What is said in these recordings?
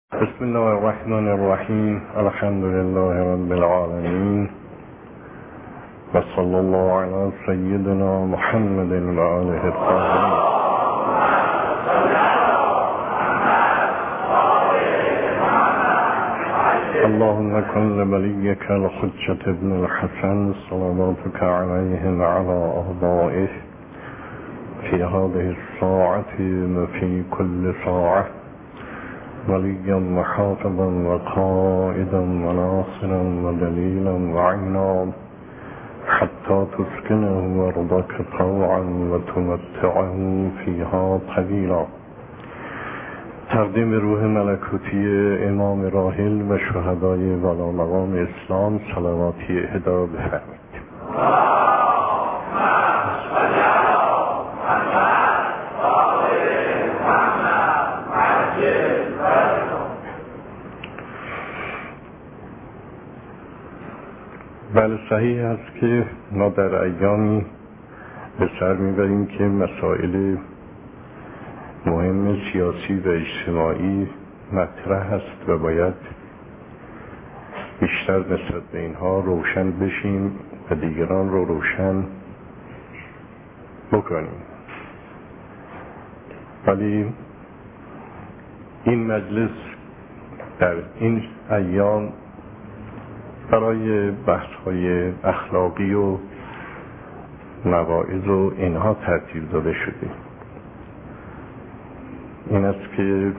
بسم الله الرحمن الرحیم. الحمد لله رب العالمین و صلی الله علی سیدنا محمد و آله الطاهرین. اللهم کن لولیک الحجة ابن الحسن صلواتك علیه و علی آبائه فی هذه الساعة و فی کل ساعة وليا وحافظا وقائدا وناصرا ودليلا وعينا حتى تسكنه أرضك طوعا وتمتعه فيها طويلا. تقدیم روح ملکوتی امام راحل و شهدای والا مقام اسلام صلواتی اهدا بفرمایید. بله، صحیح است که ما در ایامی به سر میبریم که مسائل مهم سیاسی و اجتماعی مطرح است و باید بیشتر نسبت به اینها روشن بشیم و دیگران رو روشن بکنیم. ولی این مجلس در این ایام برای بحث‌های اخلاقی و مواعظ و اینها ترتیب داده شده. این است که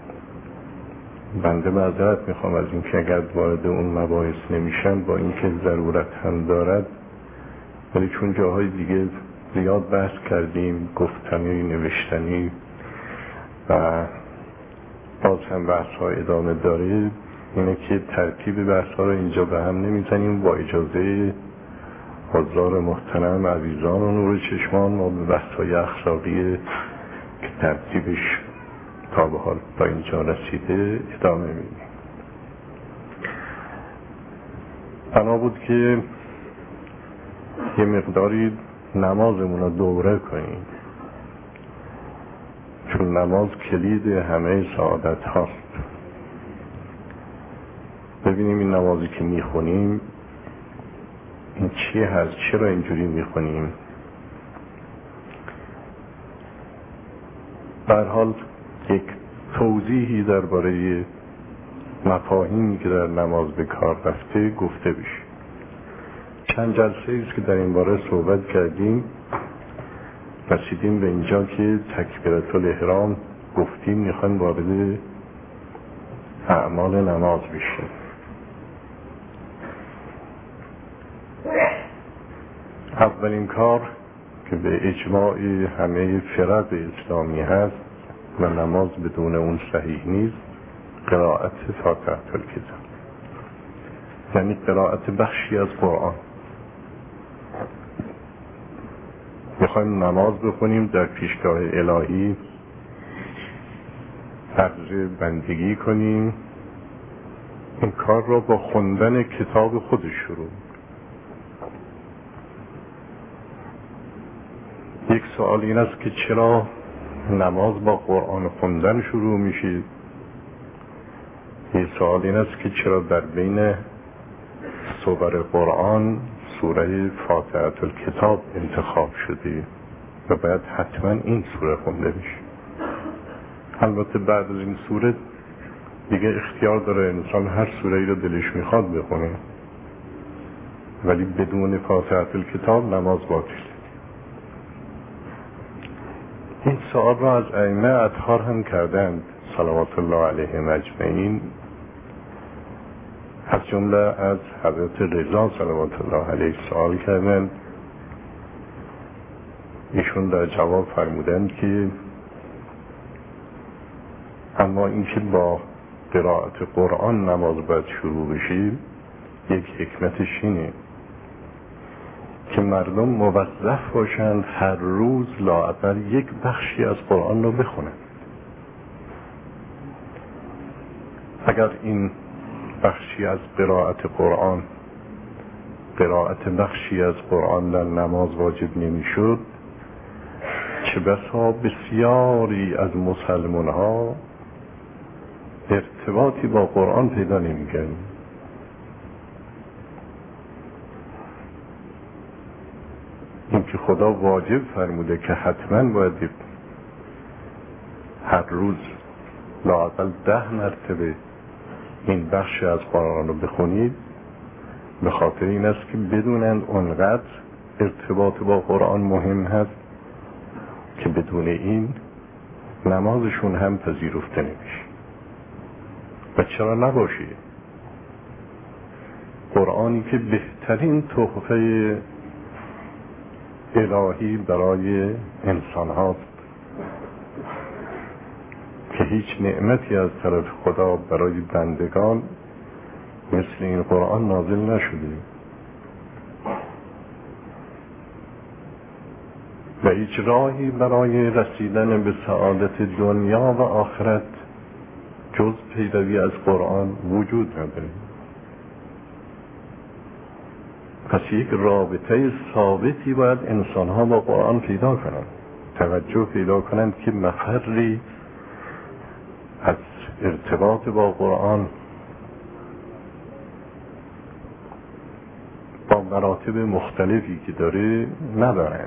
بنده معذرت میخوام از اینکه اگر وارد اون مباحث نمیشم، با اینکه ضرورت هم دارد، ولی چون جاهای دیگه زیاد بحث کردیم، گفتنی، نوشتنی و باز هم بحث‌ها ادامه داره، اینه که ترتیب بحث‌ها رو اینجا به هم نمیزنیم. با اجازه حضار محترم عزیزان و نور چشمان ما به بحث‌های اخلاقی که ترتیبش تا به حال تا اینجا رسیده ادامه میدیم. بنا بود که یه مقداری نمازمون رو دوره کنیم، چون نماز کلید همه سعادت هاست. ببینیم این نمازی که میخونیم این چی هست، چرا اینجوری میخونیم. به هر حال یک توضیحی درباره مفاهیمی که در نماز به کار رفته گفته بشه. چند جلسه است که در این باره صحبت کردیم، رسیدیم به اینجا که تکبیرة الاحرام گفتیم میخوایم وارد اعمال نماز بشیم. اولین کار که به اجماع همه فرق اسلامی هست و نماز بدون اون صحیح نیست، قرائت فاتحه الکتاب، یعنی قرائت بخشی از قرآن. میخوایم نماز بخونیم، در پیشگاه الهی عرض بندگی کنیم، این کار را با خوندن کتاب خودش شروع. یک سوال این است که چرا نماز با قرآن خوندن شروع میشه؟ یک سوال این است که چرا در بین سور قرآن سوره فاتحه الکتاب انتخاب شده و باید حتما این سوره خونده بشه؟ البته بعد از این سوره دیگه اختیار داره انسان هر سوره‌ای رو دلش میخواد بخونه، ولی بدون فاتحه الکتاب نماز باطل. این سؤال را از ائمه اطهار هم کردند صلوات الله علیهم اجمعین، از جمله از حضرت رضا صلوات الله علیه سؤال کردند. ایشون در جواب فرمودند که اما اینکه با قرائت قرآن نماز باید شروع بشه، یک حکمتش اینه که مردم موظف باشند هر روز لااقل یک بخشی از قرآن رو بخونن. اگر این بخشی از قرائت قرآن، قرائت بخشی از قرآن در نماز واجب نمیشد، چه بسا بسیاری از مسلمان ها ارتباطی با قرآن پیدا نمی‌کنیم. این که خدا واجب فرموده که حتما باید هر روز لااقل 10 مرتبه این بخش از قرآن رو بخونید، به خاطر این است که بدونند اونقدر ارتباط با قرآن مهم هست که بدون این نمازشون هم پذیرفته نمیشه. و چرا نباشه؟ قرآنی که بهترین تحفه الهی برای انسان هاست که هیچ نعمتی از طرف خدا برای بندگان مثل این قرآن نازل نشده و هیچ راهی برای رسیدن به سعادت دنیا و آخرت جز پیروی از قرآن وجود نداره. پس یک رابطه ثابتی باید انسان ها با قرآن پیدا کنند، توجه پیدا کنند که مفری از ارتباط با قرآن با مراتب مختلفی که داره ندارند.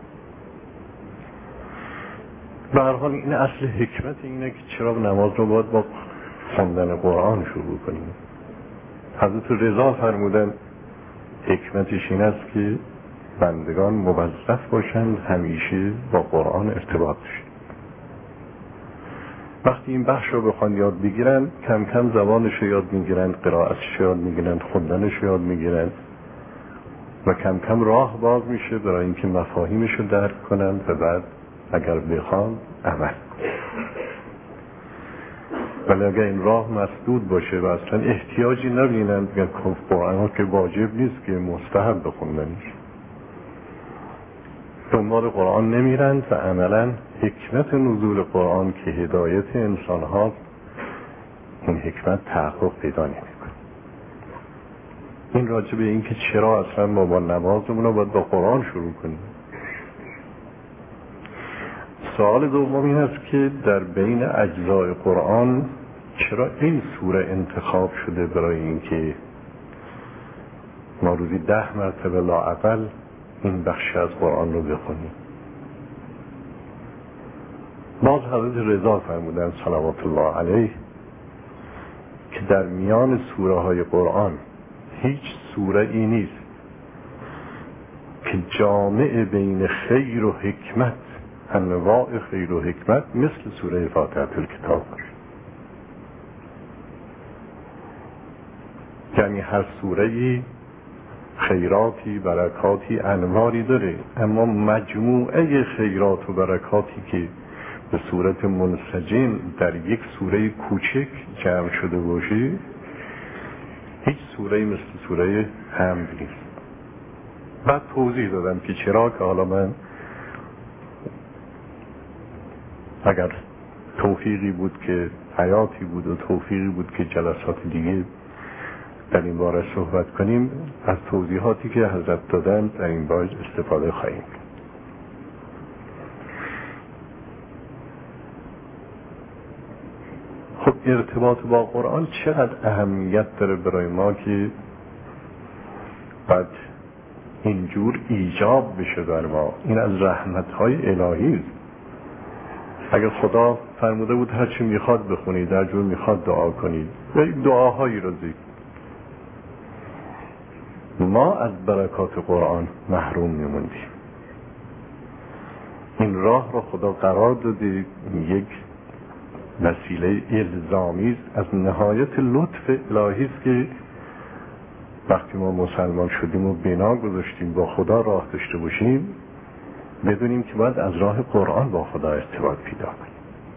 به هر حال این اصل حکمت اینه که چرا نماز رو باید با خواندن قرآن شروع کنیم. حضرت رضا فرمودن حکمتش این است که بندگان موظف باشند همیشه با قرآن ارتباط داشته. وقتی این بخش رو بخوان یاد بگیرن، کم کم زبانش رو یاد میگیرن، قرائتش رو یاد میگیرن، خوندنش رو یاد میگیرن و کم کم راه باز میشه برای اینکه مفاهیمش رو درک کنن و بعد اگر بخوان عمل. ولی اگر این راه مسدود باشه و اصلا احتیاجی نبینن، بگن قرآن ها که واجب نیست که مستحب بخوندنش، دنبال قرآن نمیرند و عملا حکمت نزول قرآن که هدایت انسان هاست، این حکمت تحقق پیدا نمیکنه. این راجع به این که چرا اصلا ما با نمازمون رو باید با قرآن شروع کنیم. سوال دوم این است که در بین اجزای قرآن چرا این سوره انتخاب شده برای اینکه ما روزی 10 مرتبه لااقل این بخش از قرآن رو بخونیم؟ باز حضرت رضا فرمودن صلوات الله علیه که در میان سوره های قرآن هیچ سوره ای نیست که جامع بین خیر و حکمت، انواع خیر و حکمت مثل سوره فاتحه الکتاب باشه. یعنی هر سوره‌ای خیراتی، برکاتی، انواری داره، اما مجموعه خیرات و برکاتی که به صورت منسجم در یک سوره کوچک جمع شده باشه، هیچ سوره مثل سوره حمد نیست. بعد توضیح دادم که چرا، که حالا من اگر توفیقی بود که حیاتی بود و توفیقی بود که جلسات دیگه در این باره صحبت کنیم، از توضیحاتی که حضرت دادن در این باره استفاده خواهیم. خب ارتباط با قرآن چقدر اهمیت داره برای ما که بعد اینجور ایجاب بشه بر ما؟ این از رحمت‌های الهی است. اگر خدا فرموده بود هر چی میخواد بخونید، هر جور میخواد دعا کنید، و دعاهایی رو ذکر، ما از برکات قرآن محروم میموندیم. این راه رو خدا قرار داده یک وسیله الزامی از نهایت لطف الهی است که وقتی ما مسلمان شدیم و بنا گذاشتیم با خدا راه داشته باشیم، بدونیم که باید از راه قرآن با خدا ارتباط پیدا کنیم.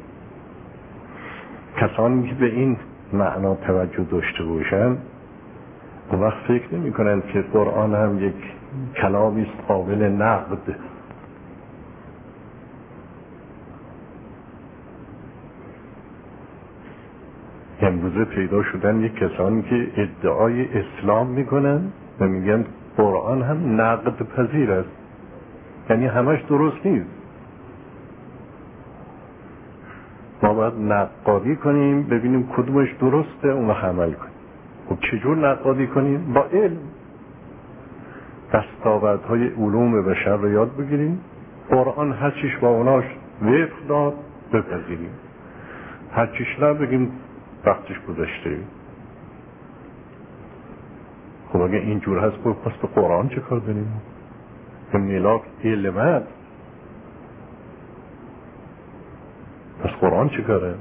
کسانی که به این معنا توجه داشته باشن اون وقت فکر نمی کنند که قرآن هم یک کلامی است قابل نقد. امروزه پیدا شدن یک کسانی که ادعای اسلام میکنن و میگن قرآن هم نقد پذیر است، یعنی همش درست نیست. ما باید نقادی کنیم ببینیم کدومش درسته اون وقت عمل کنیم. خب چجور نقادی کنیم؟ با علم، دستاوردهای علوم بشر رو یاد بگیریم، قرآن هر چیش با اوناش وفق داد بپذیریم، هر چیش نه بگیم وقتش گذشته. خب اگه اینجور هست پس به قرآن چه کار داریم؟ به ملاک علمت پس قرآن چه کاره؟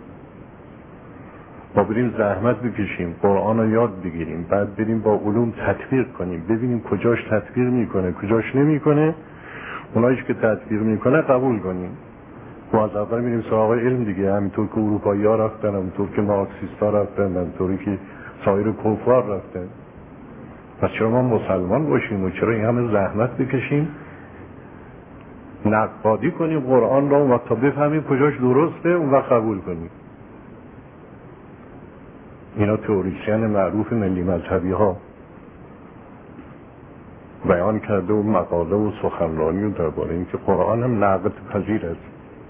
ما بریم زحمت بکشیم قرآن رو یاد بگیریم، بعد بریم با علوم تطبیق کنیم، ببینیم کجاش تطبیق میکنه کجاش نمیکنه، اونایش که تطبیق میکنه قبول کنیم. ما از اول میریم سراغ علم دیگه، همینطور که اروپایی ها رفتن، همینطور که مارکسیست ها رفتن، همینطوری که سایر کفار رفتن. پس چرا ما مسلمان باشیم و چرا این همه زحمت بکشیم نقادی کنیم قرآن را و تا بفهمیم کجاش درسته اون وقت قبول کنیم. اینا تئوریسین معروف ملی مذهبی ها بیان کرده و مقاله و سخنرانی و درباره این که قرآن هم نقد پذیر است.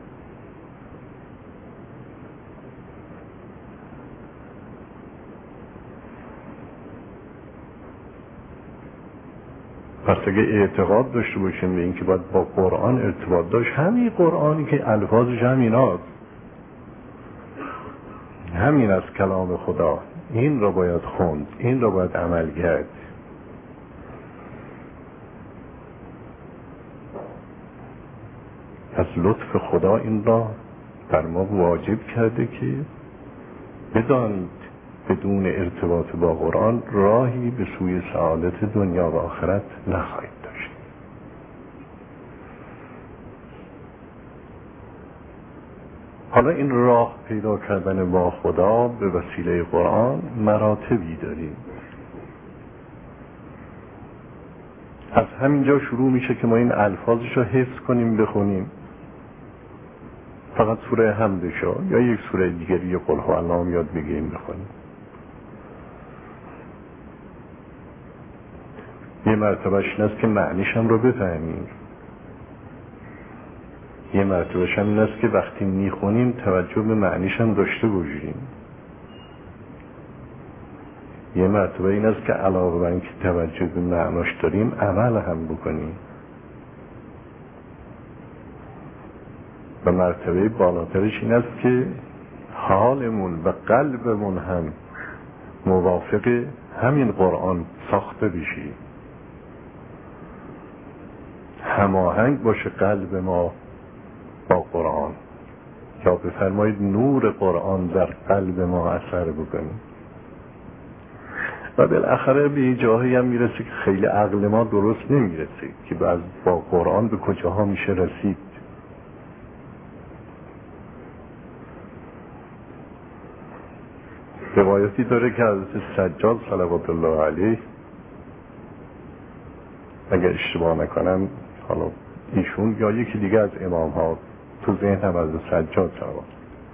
پس اگه اعتقاد داشته باشیم به این که باید با قرآن ارتباط داشت، همین قرآنی که الفاظش همین هاست، همین از کلام خدا، این را باید خوند، این را باید عمل کرد. از لطف خدا این را بر ما واجب کرده که بدانید بدون ارتباط با قرآن راهی به سوی سعادت دنیا و آخرت نخواهید داشت. حالا این راه پیدا کردن با خدا به وسیله قرآن مراتبی داریم. از همینجا شروع میشه که ما این الفاظش رو حفظ کنیم بخونیم، فقط سوره حمدشو یا یک سوره دیگری قل هو الله یاد بگیریم بخونیم. یه مرتبهش این است که معنیش هم رو بفهمیم، یه مرتبهش هم این است که وقتی میخونیم توجه به معنیش هم داشته باشیم، یه مرتبه این است که علاوه بر اینکه توجه به معناش داریم عمل هم بکنیم، و مرتبه بالاترش این است که حالمون و قلبمون هم موافق همین قرآن ساخته بشی، هماهنگ باشه قلب ما با قرآن، یا بفرمایید نور قرآن در قلب ما اثر بکنه. و بالاخره به جاهایی هم میرسه که خیلی عقل ما درست نمیرسه که با قرآن به کجاها میشه رسید. روایتی داره که حضرت سجاد صلوات الله علیه، اگر اشتباه نکنم حالا ایشون یا یکی دیگه از امام ها، تو ذهنم از سجاد صلوات،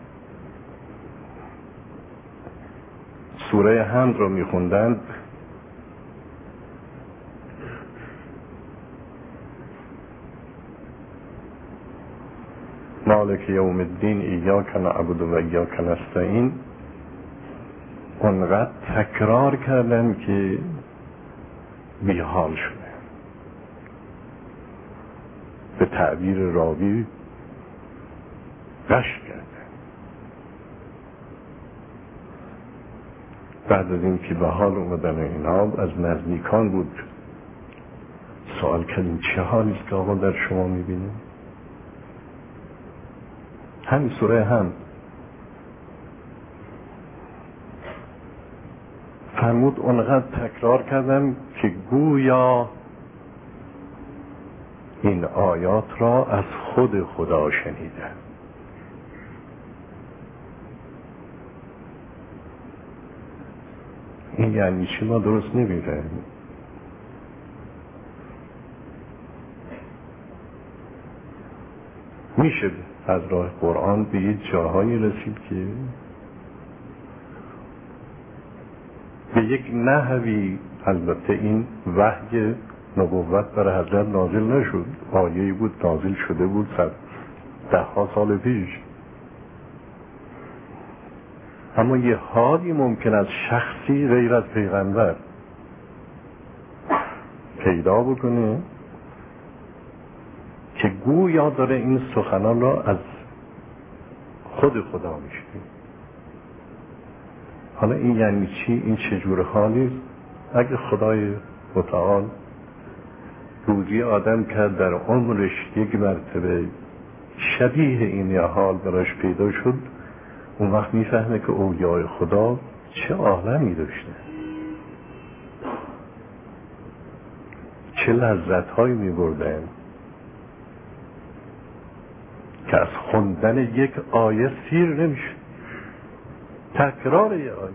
سوره حمد رو میخوندند، مالک یوم الدین ایاک نعبد و ایاک نستعین، اونقدر تکرار کردن که بیحال شده، به تعبیر راوی غش کرده. بعد از این که به حال اومدن اینا از نزدیکان بود سوال کردیم چه حالی است که آقا در شما میبینیم؟ همین سوره هم فرمود اونقدر تکرار کردم که گویا این آیات را از خود خدا شنیدم. این یعنی چی؟ ما درست نمی‌فهمیم. میشه از راه قرآن به یه جاهایی رسید که به یک نحوی، البته این وحی نبوت برای حضرت نازل نشد، آیه‌ای بود نازل شده بود 100 سال پیش، اما یه حالی ممکن است شخصی غیر از پیغمبر پیدا بکنه که گویا داره این سخنان را از خود خدا میشنوه. حالا این یعنی چی؟ این چجور حالی؟ اگه خدای متعال روزی آدم کرد در عمرش یک مرتبه شبیه این حال براش پیدا شد، اون وقت میفهمه که اولیای خدا چه عالمی داشته، چه لذت هایی میبردن که از خوندن یک آیه سیر نمیشه، تکرار یه آیه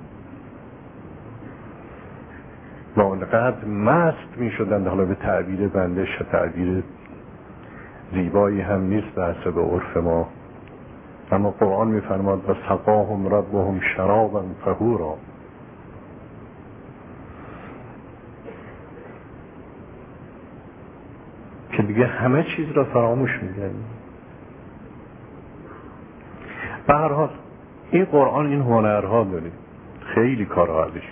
و اونقدر مست میشدند. حالا به تعبیر بندش تعبیر زیبایی هم نیست به حسب عرف ما، اما قرآن میفرماد و سقاهم ربهم شرابا طهورا، که دیگه همه چیز را فراموش میگن. به هر حال این قرآن این هنرها داره، خیلی کارها ازش.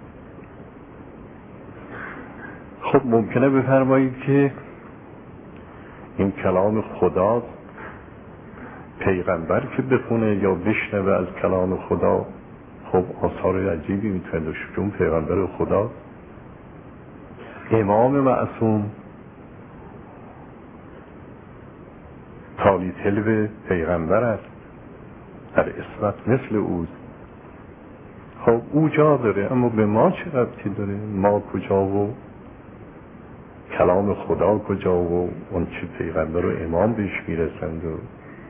خب ممکنه بفرمایید که این کلام خدا، پیغمبر که بخونه یا بشنوه از کلام خدا خب آثار عجیبی میتونه داشته، چون پیغمبر خدا امام معصوم تالی تلو پیغمبر است، در اسمت مثل اوست. خب او جا داره، اما به ما چه ربطی داره؟ ما کجا و کلام خدا کجا و اون چه پیغمبر و امام بهش میرسند. و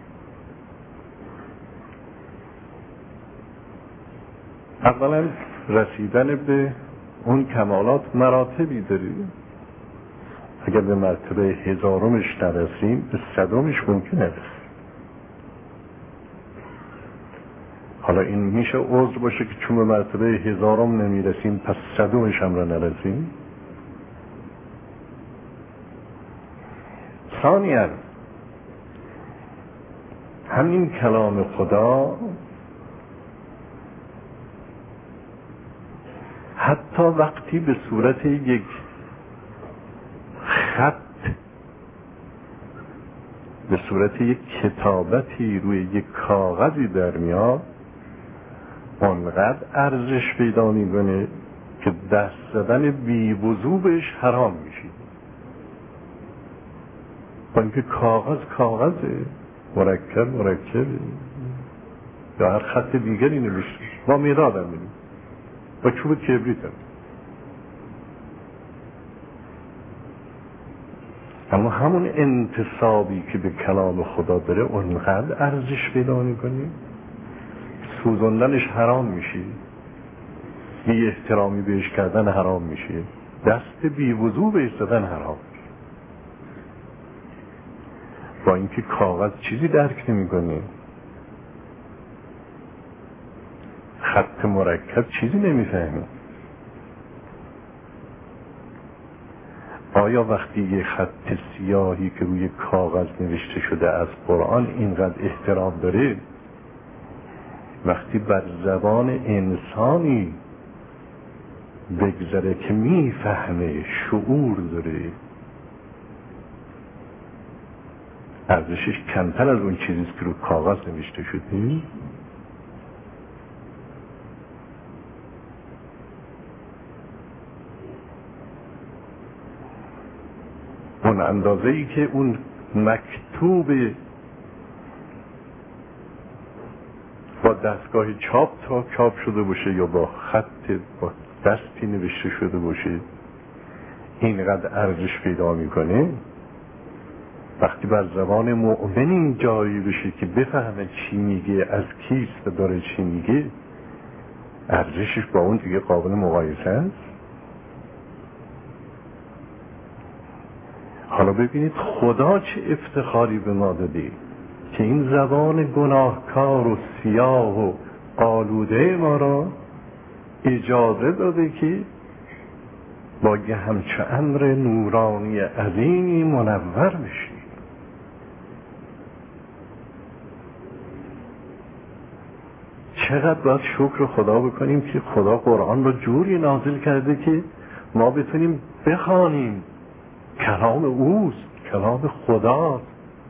اولا رسیدن به اون کمالات مراتبی داره، اگر به مرتبه 1000مش نرسیم به 100مش ممکن نرسیم. حالا این میشه عذر باشه که چون به مرتبه 1000م نمیرسیم پس 100مش هم را نرسیم؟ ثانیاً همین کلام خدا حتی وقتی به صورت یک خط، به صورت یک کتابتی روی یک کاغذی در میاد، اونقدر ارزش پیدا میکنه که دست زدن بی وضو بهش حرام میشه. با اینکه کاغذه، مرکبه یا هر خط دیگری نوشته، با مداد هم میدیم، با چوب کبریت هم. اما همون انتصابی که به کلام خدا داره اونقدر ارزش پیدا میکنی، سوزندنش حرام میشه، بی احترامی بهش کردن حرام میشه، دست بی وضو بهش زدن حرام. با اینکه کاغذ چیزی درک نمیکنه، خط مرکب چیزی نمیفهمه. آیا وقتی یه خط سیاهی که روی کاغذ نوشته شده از قرآن اینقدر احترام داره، وقتی بر زبان انسانی بگذره که میفهمه، شعور داره، ارزشش کمتر از اون چیزیست که رو کاغذ نوشته شده؟ اون اندازه‌ای که اون مکتوب با دستگاه چاپ شده باشه یا با خط با دستی نوشته شده باشه اینقدر ارزش پیدا میکنه، وقتی بر زبان مؤمنی جاری بشه که بفهمه چی میگه، از کیست و داره چی میگه، ارزشش با اون دیگه قابل مقایسه است. حالا ببینید خدا چه افتخاری به ما داده که این زبان گناهکار و سیاه و آلوده ما را اجازه داده که با یه همچه امر نورانی عظیمی منور بشی. چقدر باید شکر خدا بکنیم که خدا قرآن رو جوری نازل کرده که ما بتونیم بخوانیم. کلام اوست، کلام خداست.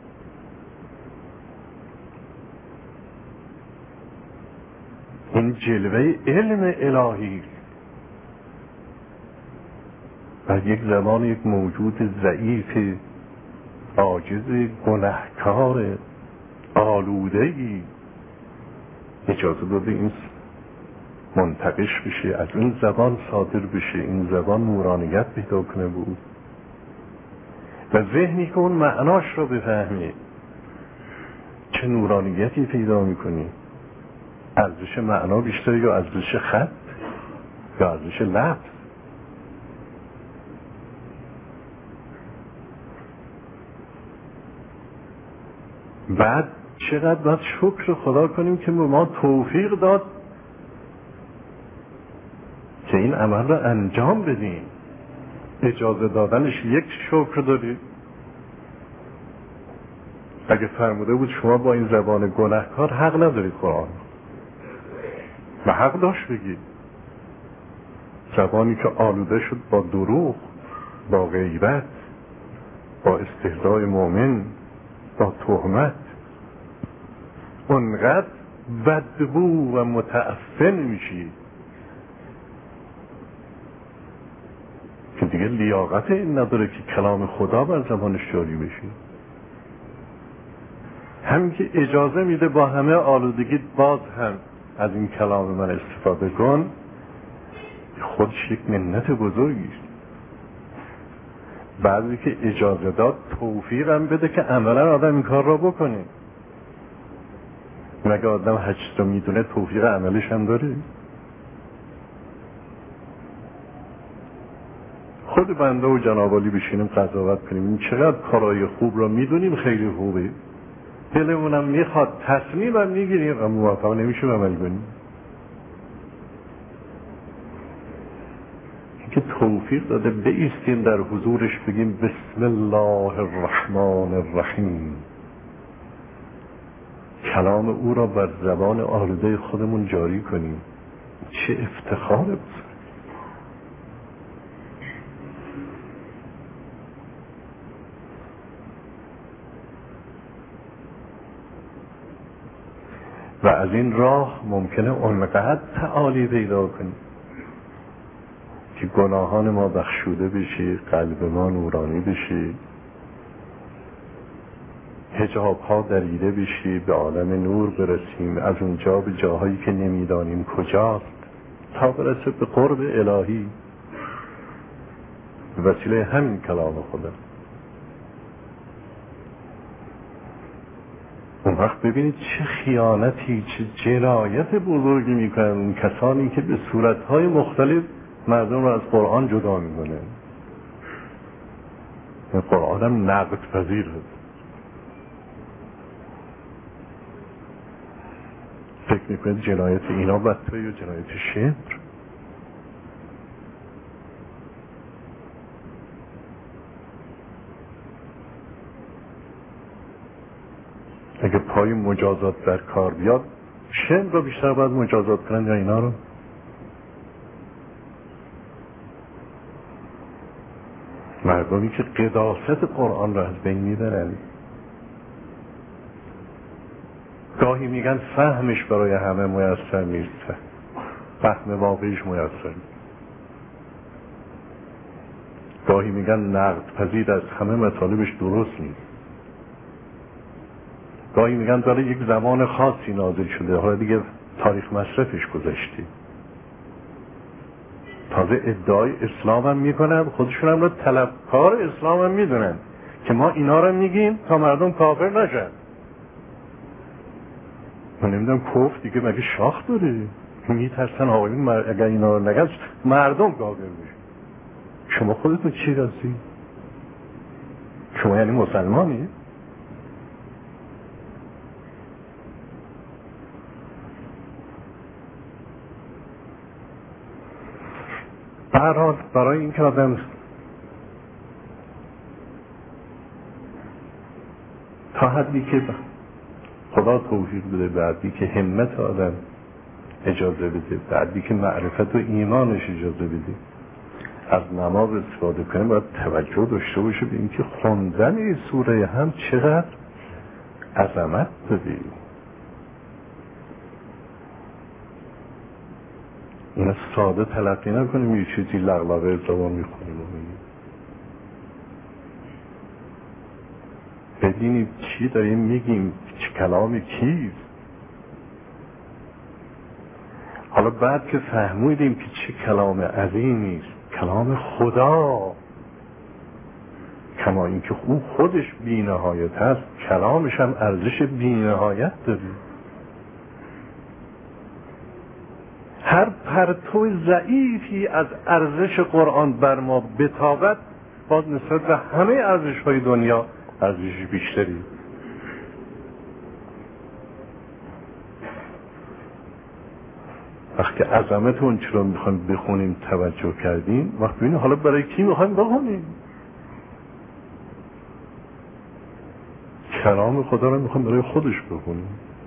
این جلوه علم الهی و یک زمان یک موجود ضعیف عاجز گنهکار آلوده‌ای اجازه داده این منتقش بشه، از این زبان صادر بشه، این زبان نورانیت پیدا کنه بود و ذهنی که اون معناش رو بفهمه چه نورانیتی پیدا میکنی. ارزش معنا بیشتر یا ارزش خط یا ارزش لفظ؟ بعد چقدر باید شکر خدا کنیم که به ما توفیق داد که این عمل رو انجام بدیم. اجازه دادنش یک شکر دارید. اگه فرموده بود شما با این زبان گناهکار حق ندارید قرآن و حق داشت بگید. زبانی که آلوده شد با دروغ، با غیبت، با استهزاء مؤمن، با تهمت، اونقدر بدبو و متعفن میشی که دیگه لیاقت این نداره که کلام خدا بر زبانش جاری بشه. همین که اجازه میده با همه آلودگی باز هم از این کلام من استفاده کن، خودش یک منت بزرگی است. بعضی که اجازه داد توفیق هم بده که عملا آدم این کار را بکنه. مگه آدم هرچیز رو میدونه توفیق عملش هم داره؟ خود بنده و جناب عالی بشینیم قضاوت کنیم این چقدر کارهای خوب را میدونیم خیلی خوبه، دلمونم میخواد تصمیم هم میگیریم و موفق نمیشیم عمل کنیم. که توفیق داده بایستیم در حضورش بگیم بسم الله الرحمن الرحیم، کلام او را بر زبان آلوده خودمون جاری کنیم. چه افتخار بزرگ. و از این راه ممکنه اونقدر تعالی پیدا کنیم که گناهان ما بخشوده بشه، قلب ما نورانی بشه، حجاب ها دریده بشه، به عالم نور برسیم، از اونجا به جاهایی که نمیدانیم کجاست تا برسه به قرب الهی به وسیله همین کلام خدا. اون وقت ببینید چه خیانتی، چه جنایت بزرگی میکنن اون کسانی که به صورتهای مختلف مردم را از قرآن جدا میکنه. قرآن هم نقد پذیر هست. فکر میکنید جنایت اینا بدتر یا جنایت شمر؟ اگه پای مجازات در کار بیاد شمر رو بیشتر باید مجازات کنن یا اینا رو؟ مردمی که قداست قرآن را از بین میبرن، گاهی میگن فهمش برای همه میسر نیست، فهم واقعیش میسر نیست. گاهی میگن نقد پذیر از همه مطالبش درست نیست. گاهی میگن داره یک زمان خاصی نازل شده، حالا دیگه تاریخ مصرفش گذشته. تازه ادعای اسلام هم میکنن، خودشون هم رو طلبکار اسلام هم میدونن که ما اینا رو میگیم تا مردم کافر نشن. من نمیدونم کفر دیگه مگه شاخ داره؟ میترسن آقایون اگر اینا رو نگن مردم کافر بشن. شما خودتون چی راستی؟ شما یعنی مسلمانی؟ هر حال برای این که آدم تا حدی که خدا توفیق بده، به حدی که همت آدم اجازه بده، بعدی که معرفت و ایمانش اجازه بده. از نماز استفاده کنیم باید توجه داشته باشه به اینکه خوندن این سوره هم چقدر عظمت داره. این ساده تلقی نکنیم یه چیزی لغلقه زبان میخونیم و میگیم. ببینیم چی داریم میگیم، چه کلام کیست. حالا بعد که فهمیدیم که چه کلام عظیمی است، کلام خدا، کما اینکه او خودش بی نهایت هست، کلامش هم ارزش بی نهایت داره. هر پرتو ضعیفی از ارزش قرآن بر ما بتابد، باز نسبت به همه ارزش های دنیا ارزش بیشتری. وقتی عظمت اون چرا میخوایم بخونیم توجه کردیم، وقتی ببینیم حالا برای کی میخوایم بخونیم. کلام خدا رو میخوایم برای خودش بخونیم.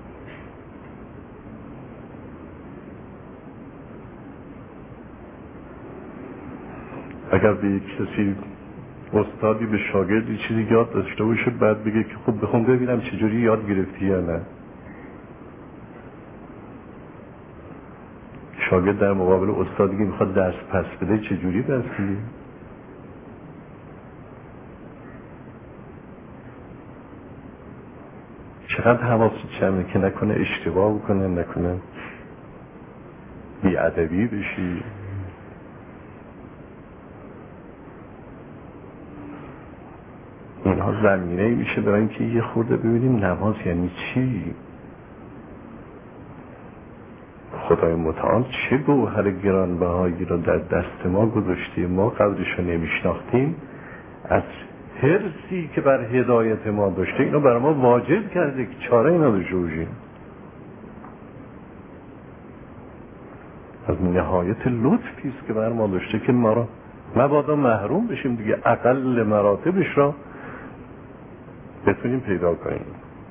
اگر به یک کسی استادی به شاگردی چیزی یاد داشته باشه، بعد بگه که خب بخون ببینم چجوری یاد گرفتی یا نه. شاگرد در مقابل استادی که میخواد درس پس بده چجوری درس میده؟ چقدر حواست جمعه که نکنه اشتباه بکنه، نکنه بی‌ادبی بشی. اینها زمینه میشه برای اینکه یه خورده ببینیم نماز یعنی چی. خدای متعال چه گوهر گرانبهایی را در دست ما گذاشته، ما قدرش رو نمیشناختیم. از حرصی که بر هدایت ما داشته اینو بر ما واجب کرده که چاره اینا داشته باشیم. از نهایت لطفی است که بر ما داشته که ما را مبادا محروم بشیم دیگه، اقل مراتبش را بتونیم پیدا کنیم.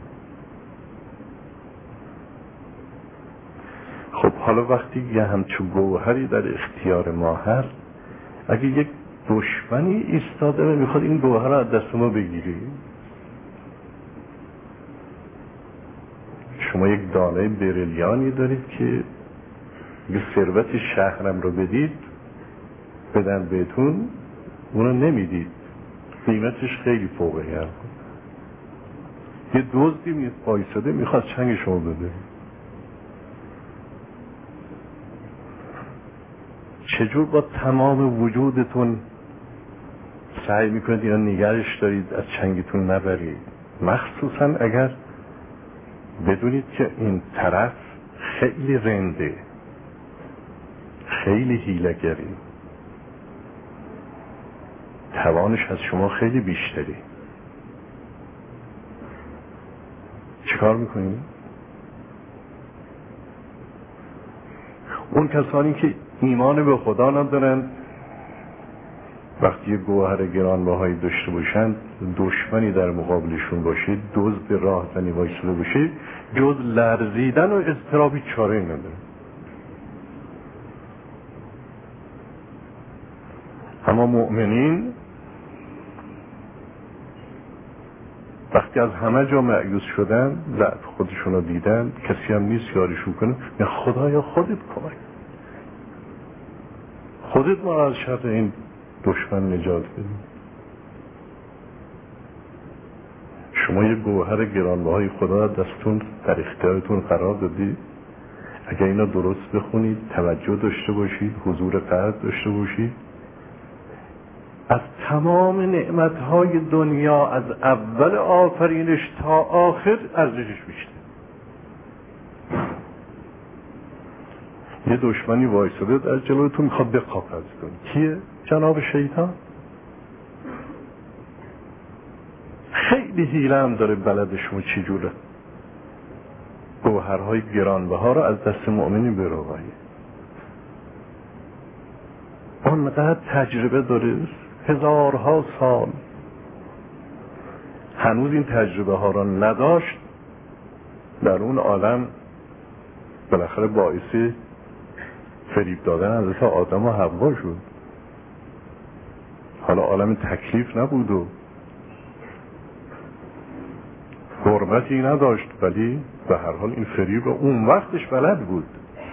خب حالا وقتی یه همچون گوهری در اختیار ما هست، اگه یک دشمنی ایستاده و میخواد این گوهر را از دست ما بگیری، شما یک دانه بریلیانی دارید که یه ثروت شهرم رو بدید، بدن بهتون، اونو نمیدید، قیمتش خیلی فوقه گرم. یه دزدی وایساده میخواد چنگ شما بده، چجور با تمام وجودتون سعی میکنید یا نگرش دارید از چنگتون نبرید، مخصوصا اگر بدونید که این طرف خیلی رنده، خیلی حیله‌گری، توانش از شما خیلی بیشتری. چیکار میکنید؟ اون کسانی که ایمان به خدا ندارن، وقتی یه گوهر گرانبهایی داشته باشند، دشمنی در مقابلشون باشه، دزد راهزنی وایساده باشه، جز لرزیدن و اضطرابی چاره نداره. اما مؤمنین وقتی از همه جا مایوس شدن، ضعف خودشون رو دیدن، کسی هم نیست یاریشون کنه، یا خدایا خودت کمک، خودت ما از شر این دشمن نجات بده. شما یه گوهر گرانبهای خدا دستتون در اختیارتون قرار دادی، اگر اینا درست بخونید، توجه داشته باشید، حضور قلب داشته باشید، از تمام نعمتهای دنیا از اول آفرینش تا آخر ارزشش بیشتر. یه دشمنی وایساده در جلوتون میخواد بقاپز کنه، کیه؟ جناب شیطان. خیلی حیله هم داره، بلد شما چی جوره گوهرهای گرانبها رو از دست مؤمنی برآورید. اونقدر تجربه داره، هزارها سال هنوز این تجربه ها را نداشت، در اون عالم بالاخره باعث فریب دادن حضرت آدم و حوا شد. حالا عالم تکلیف نبود و حرمتی نداشت، ولی به هر حال این فریب اون وقتش بلد بود.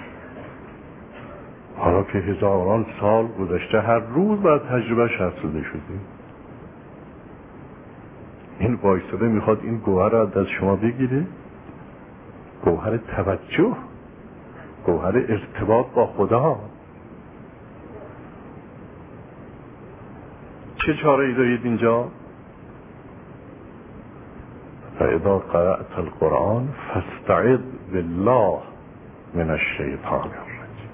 حالا که هزاران سال گذشته هر روز باید تجربهش حاصل شده. این وایساده میخواد این گوهر را از شما بگیره، گوهر توجه، گوهر ارتباط با خدا. چه چاره ای دارید اینجا؟ فاذا قرأت القرآن فاستعذ بالله من الشیطان الرجیم.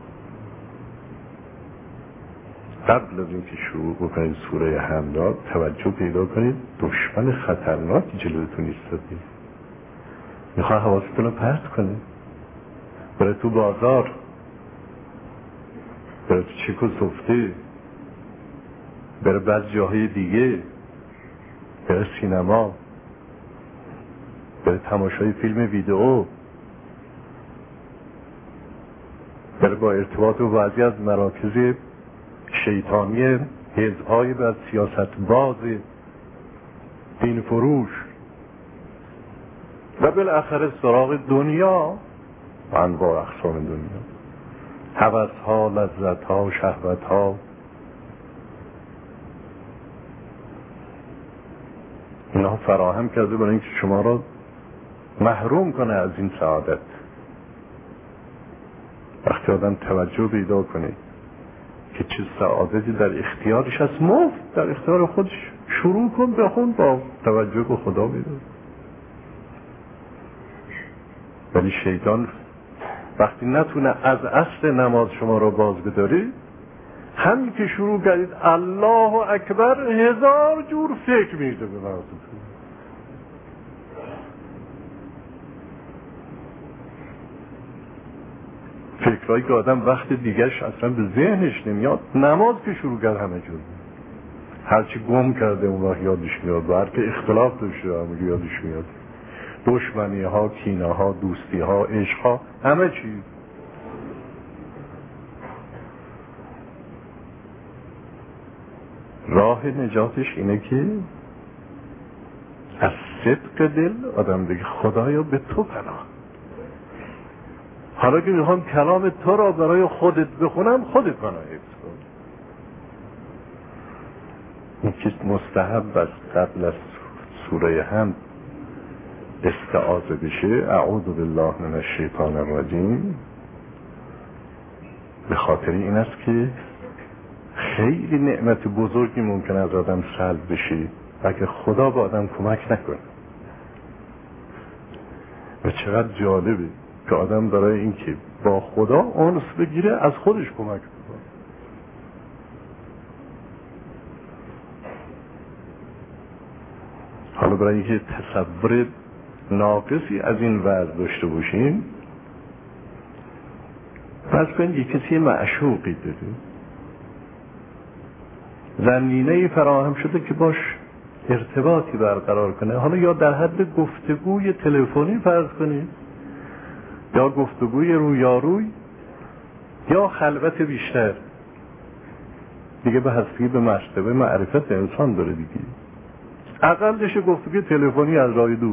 قبل از اینکه شروع بکنید سوره حمد توجه پیدا کنید دشمن خطرناکی جلوتون ایستاده، میخواد حواستون رو پرت کنه، بره تو بازار، بره تو چیک و سفته، بره بعض جاهای دیگه، بره سینما، بره تماشای فیلم ویدئو، بره با ارتباط و بعضی از مراکز شیطانی حزب‌های و سیاست باز دین فروش و بالاخره سراغ دنیا و انواع اقسام دنیا، هوس‌ها، لذت‌ها، شهوت‌ها. اینا فراهم کرده برای اینکه شما را محروم کنه از این سعادت. وقتی آدم توجه پیدا کنه که چه سعادتی در اختیارش هست، مفت در اختیار خودش، شروع کن بخون با توجه به خدا بیدار. ولی شیطان وقتی نتونه از اصل نماز شما را باز بداره، همین که شروع کردید الله اکبر، هزار جور فکر میده به مغزتون. فکرهایی که آدم وقت دیگرش اصلا به ذهنش نمیاد، نماز که شروع کرد همه جور هرچی گم کرده اون وقت یادش میاد و هر که اختلاف داشته همه یادش میاد، دشمنی ها، کینه ها، دوستی ها، عشق ها، همه چی. راه نجاتش اینه که از صدق دل آدم بگه خدایا به تو پناه، حالا که میخوام کلام تو را برای خودت بخونم، خودت پناه حفظ کن. این که مستحب است قبل از سوره حمد استعاذه بشه، اعوذ بالله من الشیطان الرجیم، به خاطر این است که خیلی نعمت بزرگی ممکن از آدم سلب بشه اگه خدا به آدم کمک نکنه. و چقدر جالبه که آدم برای اینکه با خدا انس بگیره از خودش کمک بکنه. حالا برای اینکه تصور ناقصی از این وضع داشته باشیم، فرض کنید یک کسی معشوقی داره، زمینه‌ای فراهم شده که باش ارتباطی برقرار کنه، حالا یا در حد گفتگوی تلفنی فرض کنید، یا گفتگوی رویاروی، یا خلوت بیشتر دیگه، به حسبی به مرتبه معرفت انسان داره دیگه. اقلش گفتگوی تلفنی از راه دور.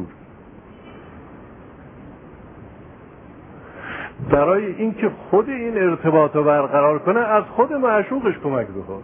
برای اینکه خود این ارتباط رو برقرار کنه از خود معشوقش کمک بخواد.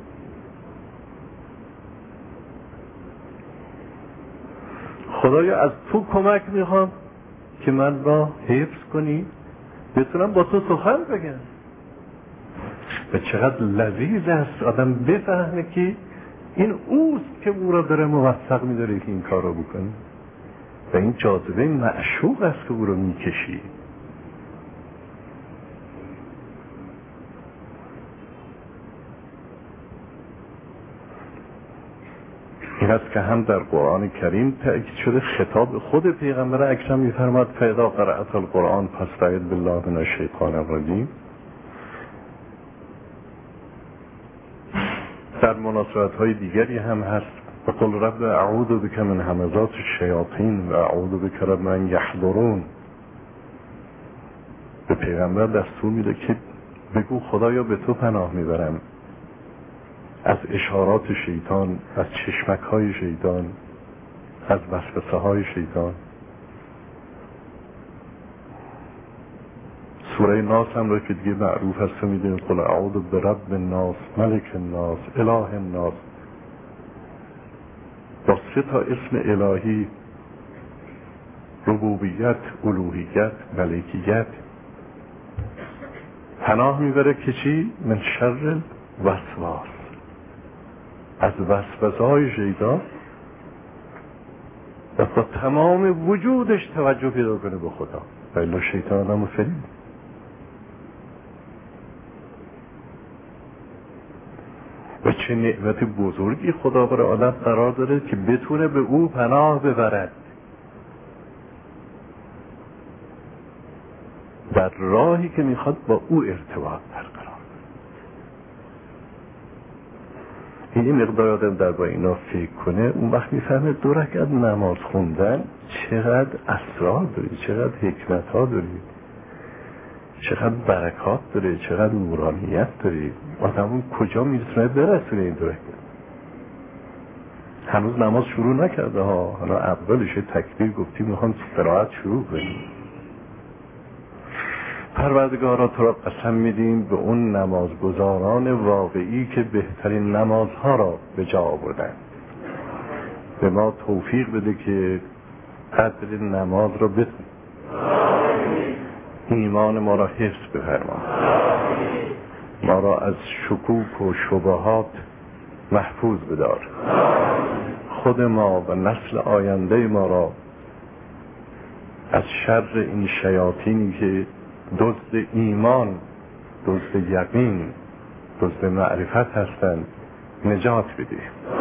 خدایا از تو کمک میخوام که من را حفظ کنی، بتونم با تو سخن بگم. و چقدر لذیذ است آدم بفهمه که این اوست که او را داره موفق میداره که این کار را بکنه و این جاذبه معشوق است که او را میکشی. این است که هم در قرآن کریم تأکید شده، خطاب خود پیغمبر اکرم می‌فرماد فاذا قرأت القرآن فاستعذ بالله من الشیطان الرجیم. در مناسبت‌های دیگری هم هست وقل رب اعوذ بک من همزات الشیاطین و اعوذ بک رب ان یحضرون. پیغمبر دستور میده که بگو خدایا به تو پناه میبرم از اشارات شیطان، از چشمک های شیطان، از وسوسه های شیطان. سوره ناس هم رو که دیگه معروف هست میدونیم، قل اعوذ برب الناس ملک الناس اله الناس، با 3 تا اسم الهی، ربوبیت، الوهیت، ملکیت، پناه میبره که چی؟ من شر وسواس، از وسوسه های شیطان، و با تمام وجودش توجه پیدا کنه به خدا، و الا شیطان هم فریب. و چه نعمت بزرگی خدا برای آدم قرار داره که بتونه به او پناه ببرد در راهی که میخواد با او ارتباط برقرار. این مقدار آدم در با اینا فکر کنه، اون وقت میفهمه 2 رکعت نماز خوندن چقدر اسرار داره، چقدر حکمت ها داره، چقدر برکات داره، چقدر نورانیت داره. آدم کجا میتونه برسونه این 2 رکعت؟ هنوز نماز شروع نکرده ها، حالا اولش تکبیر گفتیم میخوام قرائت شروع کنیم. پروردگارا تو را قسم میدیم به اون نمازگزاران واقعی که بهترین نمازها را به جا آوردن. به ما توفیق بده که قدر نماز را بدونیم، ایمان ما را حفظ بفرما، ما را از شکوک و شبهات محفوظ بدار، خود ما و نسل آینده ما را از شر این شیاطینی که دزد ایمان، دزد یقین، دزد معرفت هستند نجات بده.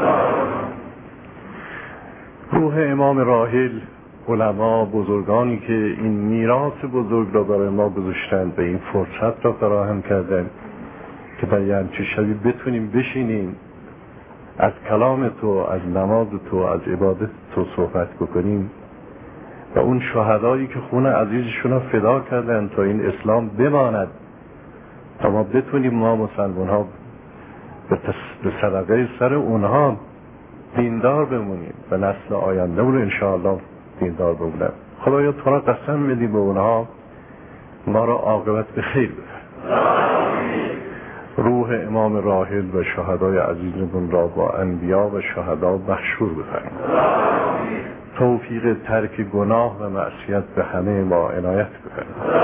روح امام راحل، علما، بزرگانی که این میراث بزرگ را برای ما گذاشتند و این فرصت را فراهم کردند که در یه همچین شبی بتونیم بشینیم از کلام تو، از نماز تو، از عبادت تو صحبت بکنیم، و اون شهدایی که خون عزیزشون را فدا کردن تا این اسلام بماند، تا ما بتونیم ما مسلمان ها به صدقه سر اونها دیندار بمونیم و نسل آینده رو انشاءالله دیندار بمونن. خدایا تو را قسم میدیم به اونها ما را عاقبت به خیر بده. روح امام راحل و شهدای عزیزمون را با انبیا و شهدا مشهور بفرما. توفیق ترک گناه و معصیت به همه ما عنایت بفرما.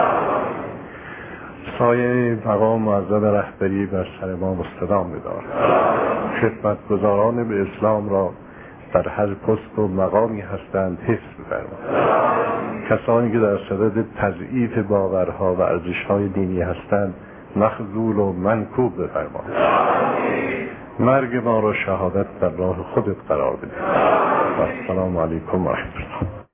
سایه مقام معظم رهبری بر سر ما مستدام بدار. خدمتگزاران به اسلام را در هر پست و مقامی هستند حفظ بفرما. کسانی که در صدد تضعیف باورها و ارزش‌های دینی هستند مخذول و منکوب بفرما. مرگ ما را شهادت در راه خودت قرار بده. و السلام علیکم و رحمت الله.